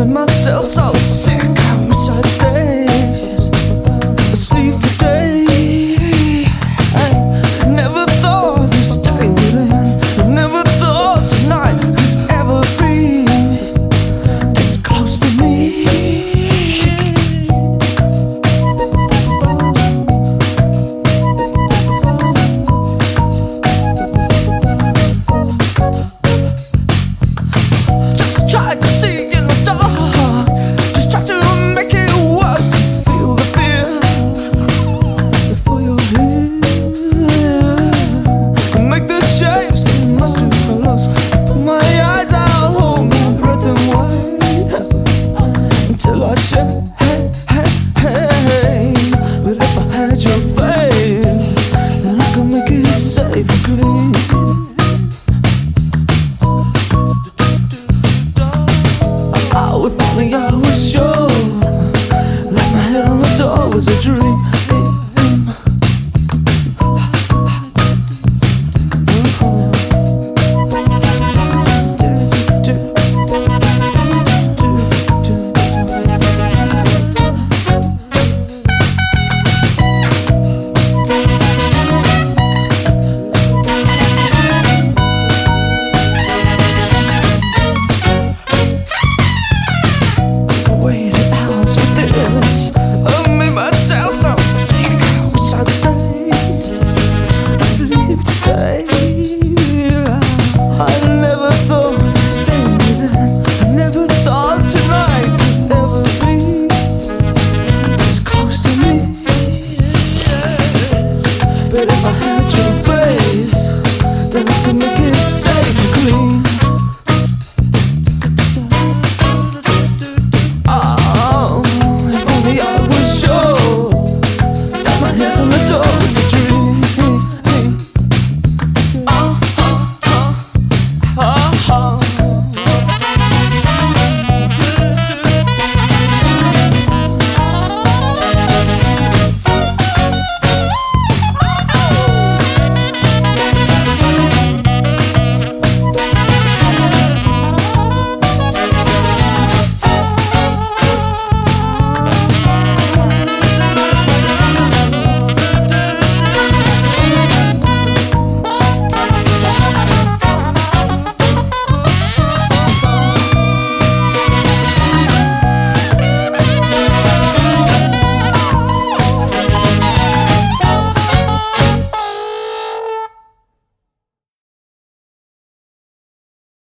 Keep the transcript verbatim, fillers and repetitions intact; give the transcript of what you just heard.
myself so sick. I wish I'd stayed asleep today. I never thought this day would end. I never thought tonight could ever be this close to me. Just try to see in the dark. Just try to make it work. Feel the fear before you're here. Make the shapes get much too close. Put my eyes out, hold my breath and wait until I shake. Hey, hey, hey. But if I had your faith, then I could make it safe and clean. If only I was sure.